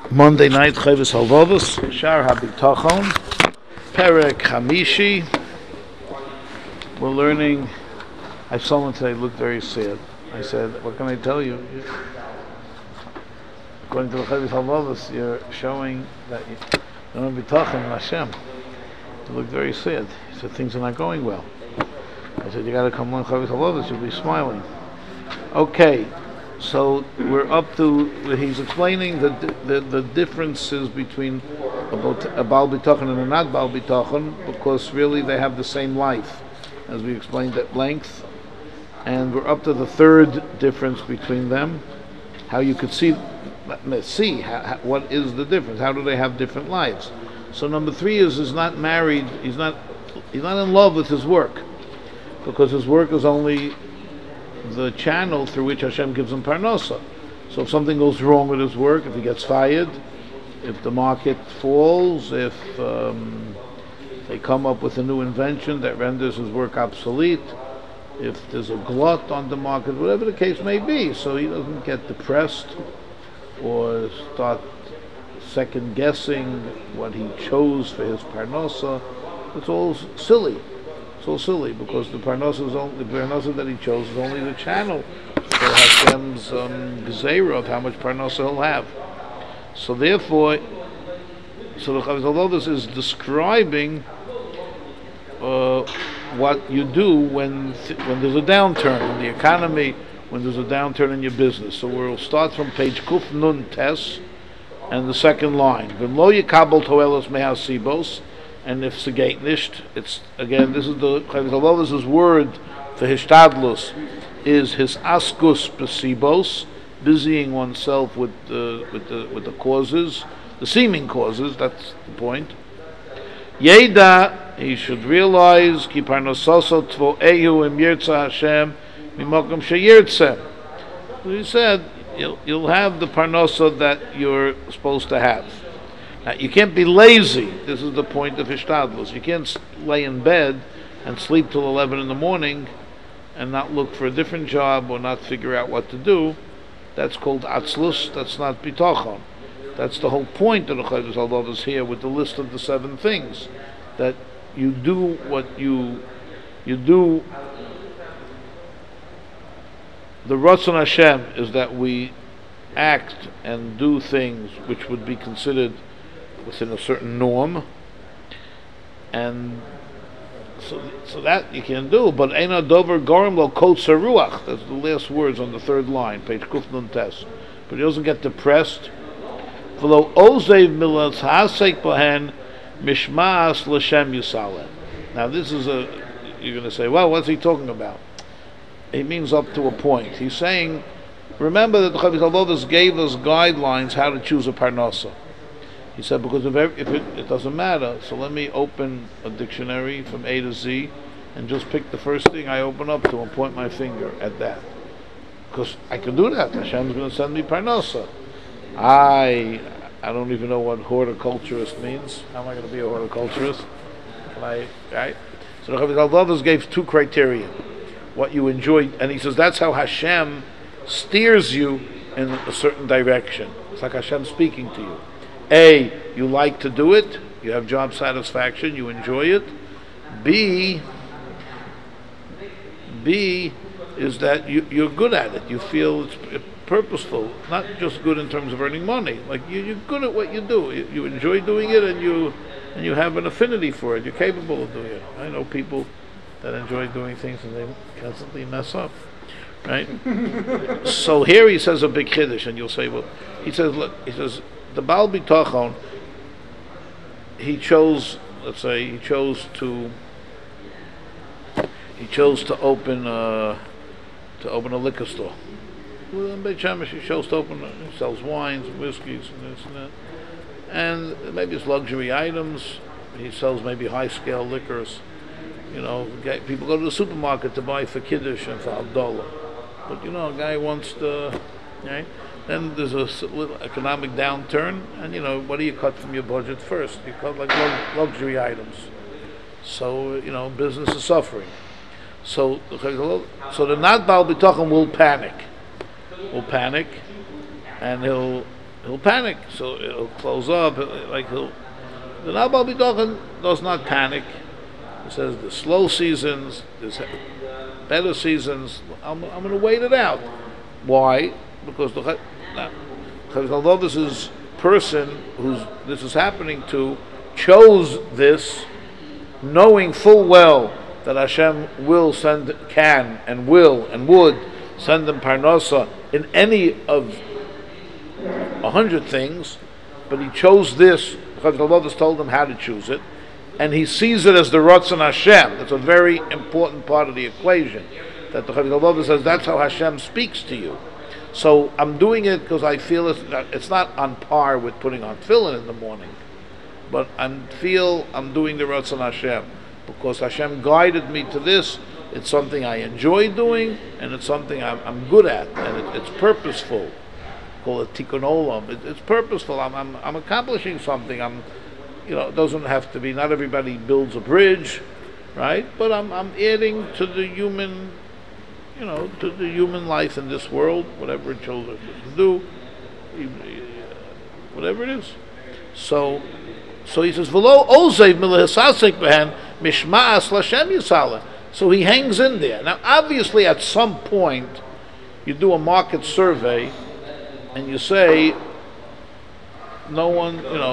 Monday night, Chavis Halvavos, Shar HaBitachon, Perek Hamishi. We're learning. I saw someone today looked very sad. I said, "What can I tell you? According to the Chavis Halvavos, you're showing that you don't have Bitachon in Hashem." You look very sad. He said, "Things are not going well." I said, "You got to come on Chavis Halvavos. You'll be smiling." Okay. So we're up to, he's explaining the differences between a Baal Bitachon and a not Baal Bitachon, because really they have the same life, as we explained at length. And we're up to the third difference between them, how you could see what is the difference, how do they have different lives. So number 3 is he's not married, he's not in love with his work, because his work is only the channel through which Hashem gives him parnasa. So if something goes wrong with his work, if he gets fired, if the market falls, if they come up with a new invention that renders his work obsolete, if there's a glut on the market, whatever the case may be, so he doesn't get depressed or start second guessing what he chose for his parnasa. It's all silly. So silly, because the parnasa that he chose is only the channel for Hashem's gzeira of how much parnasa he'll have. So therefore, the Chavis Halvavos is describing what you do when there's a downturn in the economy, when there's a downturn in your business. So we'll start from page Kuf Nun Tes and the second line. V'lo yikabel toelos mehasibos. And if segate nisht, it's again. This is the Chavis Halvavos' word for hishtadlus is his askus besibos, busying oneself with the causes, the seeming causes. That's the point. Yeda, he should realize ki parnososo tvoehu im yirtza Hashem mimokum sheyirtza. He said you'll have the parnosa that you're supposed to have. Now, you can't be lazy. This is the point of hishtadlus. You can't lay in bed and sleep till 11 in the morning and not look for a different job or not figure out what to do. That's called atzlus. That's not bitachon. That's the whole point of the Chavis Halvavos here with the list of the 7 things, that you do what you do. The Ratzon Hashem is that we act and do things which would be considered within a certain norm, and so that you can do. But Eina Dover Gorim Lo Kol Saruach. That's the last words on the third line, page Kuf Nun Tes. But he doesn't get depressed. V'lo Ozev Milas Hasek Bohen Mishmas L'Shem Yisale. Now this is you're going to say, well, what's he talking about? He means up to a point. He's saying, remember that the Chavis Halvavos gave us guidelines how to choose a parnasa. He said, because if it doesn't matter, so let me open a dictionary from A to Z and just pick the first thing I open up to and point my finger at that. Because I can do that. Hashem's going to send me parnasa. I don't even know what horticulturist means. How am I going to be a horticulturist? Right? So the Chavis Halvavos gave 2 criteria. What you enjoy, and he says that's how Hashem steers you in a certain direction. It's like Hashem speaking to you. A, you like to do it, you have job satisfaction, you enjoy it. B is that you're good at it. You feel it's purposeful, not just good in terms of earning money. Like you're good at what you do. You enjoy doing it, and you have an affinity for it. You're capable of doing it. I know people that enjoy doing things and they constantly mess up. Right? So here he says a big chiddush, and you'll say, well, he says the Baal Bitachon, he chose to open a liquor store. Well, in Beit Shemesh, he chose to he sells wines, whiskeys, and this and that, and maybe it's luxury items. He sells maybe high-scale liquors. You know, people go to the supermarket to buy for kiddush and for Havdalah. But a guy wants to, right? Then there's a little economic downturn, and what do you cut from your budget first? You cut like luxury items. So business is suffering. So the not Baal Bitachon will panic, and he'll he'll panic. So he'll close up. The Nabal B'Tachon does not panic. He says the slow seasons, there's better seasons. I'm going to wait it out. Why? Because although this is person who's this is happening to chose this, knowing full well that Hashem will send, can and will and would send them parnasa in any of 100 things, but he chose this because Allah has told him how to choose it, and he sees it as the Ratzon Hashem. That's a very important part of the equation. That the Allah says that's how Hashem speaks to you. So I'm doing it because I feel it's not on par with putting on tefillin in the morning, but I feel I'm doing the Ratzon Hashem because Hashem guided me to this. It's something I enjoy doing, and it's something I'm good at, and it's purposeful. Call it tikkun olam. It's purposeful. I'm accomplishing something. It doesn't have to be. Not everybody builds a bridge, right? But I'm adding to the human, to the human life in this world, whatever children do, whatever it is. So he says, "V'lo ozev milehasasek behen mishma'as l'Hashem yisala." So he hangs in there. Now, obviously, at some point, you do a market survey, and you say, no one,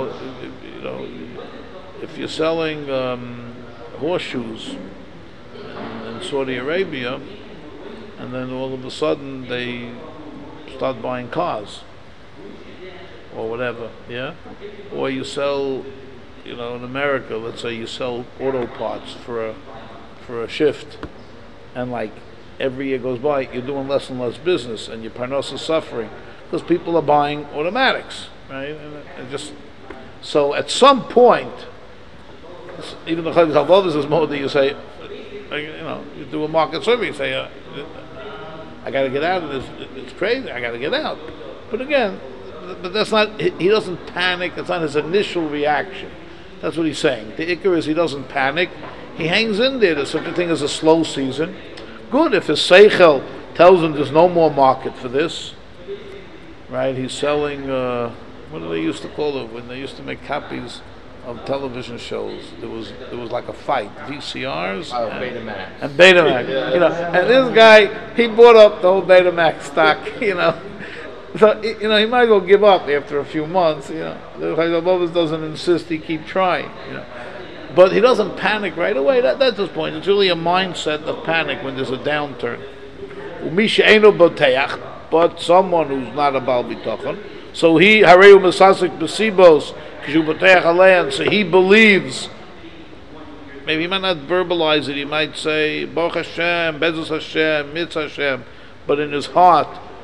if you're selling horseshoes in Saudi Arabia, and then all of a sudden they start buying cars or whatever, yeah? Or you sell, in America, let's say you sell auto parts for a shift, and like every year goes by, you're doing less and less business, and your parnasa is suffering because people are buying automatics, right? And just so at some point, even the Chayv Halvavis is more that you say, you do a market survey, you say, I got to get out of this. It's crazy. I got to get out. But again, that's not. He doesn't panic. It's not his initial reaction. That's what he's saying. The ikar is he doesn't panic. He hangs in there. There's such a thing as a slow season. Good if his seichel tells him there's no more market for this. Right? He's selling. What do they used to call it when they used to make copies of television shows? There was like a fight, VCRs and Betamax. And this guy, he bought up the whole Betamax stock. So he might as well give up after a few months. The Chayv doesn't insist; he keep trying. But he doesn't panic right away. That's his point. It's really a mindset of panic when there's a downturn. But someone who's not a Baal B'Tachon, so he Hareu Mesasik B'Sibos Kishu B'Teach Alein, so he believes. Maybe he might not verbalize it. He might say Baruch Hashem, Bezus Hashem, Mitz Hashem, but in his heart,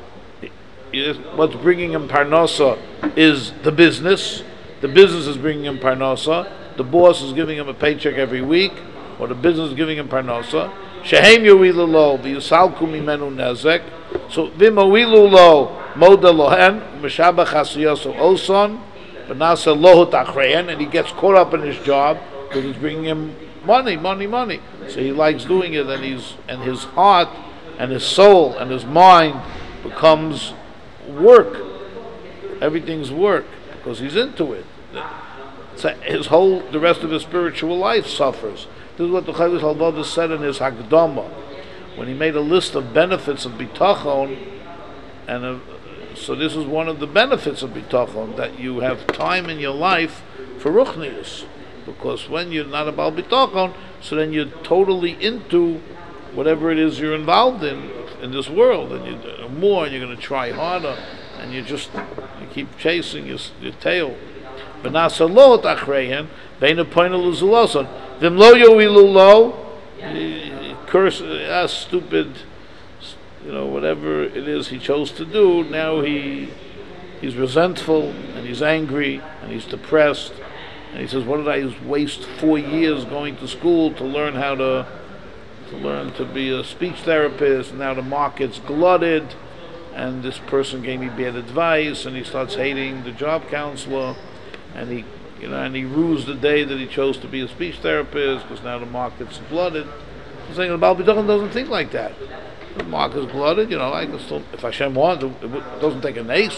what's bringing him parnasa is the business. The business is bringing him parnasa. The boss is giving him a paycheck every week, or the business is giving him parnasa. Shehem yowilu lo v'yusalku mimenu nezek. So v'mowilu lo moda lohen m'shabach hasiyaso oson v'nasa lohut achreyen, and he gets caught up in his job because it's bringing him money. So he likes doing it, and his heart and his soul and his mind becomes work. Everything's work because he's into it. So the rest of his spiritual life suffers. This is what the Chayv Halvavis said in his Hakdama when he made a list of benefits of bitachon, and so this is one of the benefits of bitachon, that you have time in your life for ruchnius, because when you're not about bitachon, so then you're totally into whatever it is you're involved in this world, and you're more, and you're going to try harder, and you keep chasing your tail. But nasalot achreyen ve'ina poinel uzulason v'mlo yowilu lo, curse, stupid, whatever it is he chose to do. Now he's resentful, and he's angry, and he's depressed, and he says, "What did I waste 4 years going to school to learn how to learn to be a speech therapist? And now the market's glutted, and this person gave me bad advice," and he starts hating the job counselor, and he rues the day that he chose to be a speech therapist because now the market's glutted. I'm saying the Baal B'Tachon doesn't think like that. The market's glutted, I can still, if Hashem wants, it doesn't take an ace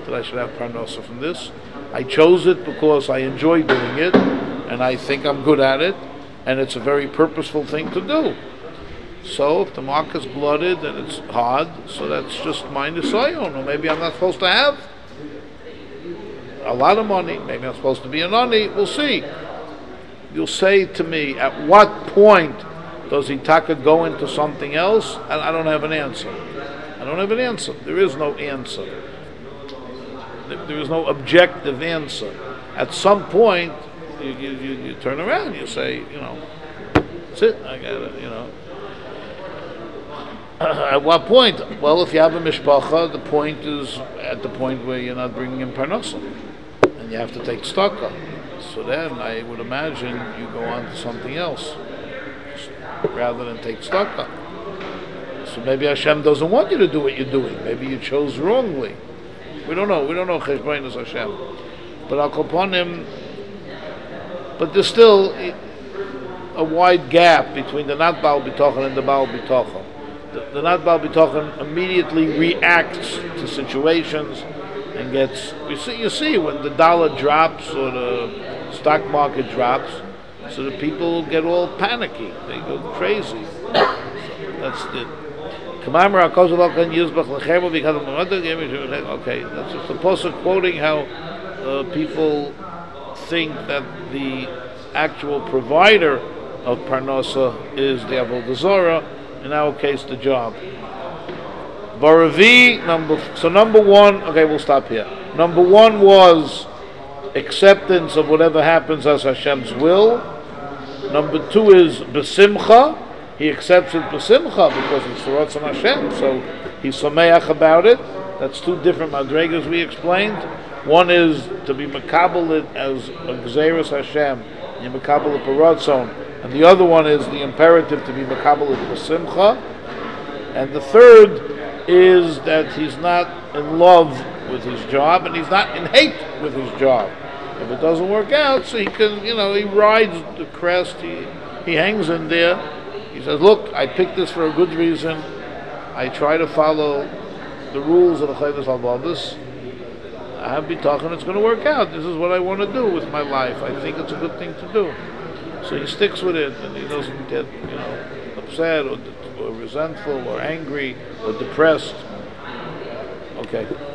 that I should have parnasa from this. I chose it because I enjoy doing it, and I think I'm good at it, and it's a very purposeful thing to do. So if the mark is blooded and it's hard, so that's just my nisayon, or maybe I'm not supposed to have a lot of money, maybe I'm supposed to be an ani, we'll see. You'll say to me, at what point does Itaka go into something else? And I don't have an answer. I don't have an answer. There is no answer. There is no objective answer. At some point, you turn around, you say, that's it, I got it, At what point? Well, if you have a mishpacha, the point is at the point where you're not bringing in parnasa, and you have to take tzedakah. So then I would imagine you go on to something else rather than take tzedakah. So maybe Hashem doesn't want you to do what you're doing. Maybe you chose wrongly. We don't know. We don't know Cheshbon Hashem. But Al Koponim, but there's still a wide gap between the not Baal B'tochen and the Baal B'tochen. The not Baal B'tochen immediately reacts to situations and gets. You see when the dollar drops or the stock market drops, so the people get all panicky. They go crazy. So that's it. Okay, that's just the pasuk quoting how people think that the actual provider of parnasa is the avodah zarah. In our case, the job. Baravi number one. Okay, we'll stop here. Number one was acceptance of whatever happens as Hashem's will. Number two is besimcha. He accepts it besimcha because it's the Ratzon Hashem, so he's sameach about it. That's two different madregas we explained. One is to be makabel it as a gzeirus Hashem, you makabel it b'ratzon, and the other one is the imperative to be makabel it besimcha. And the third is that he's not in love with his job and he's not in hate with his job. If it doesn't work out, so he can, he rides the crest, he hangs in there. He says, look, I picked this for a good reason. I try to follow the rules of the Chayvus Al-Balbus. I have bitachon, it's going to work out. This is what I want to do with my life. I think it's a good thing to do. So he sticks with it, and he doesn't get, upset or resentful or angry or depressed. Okay.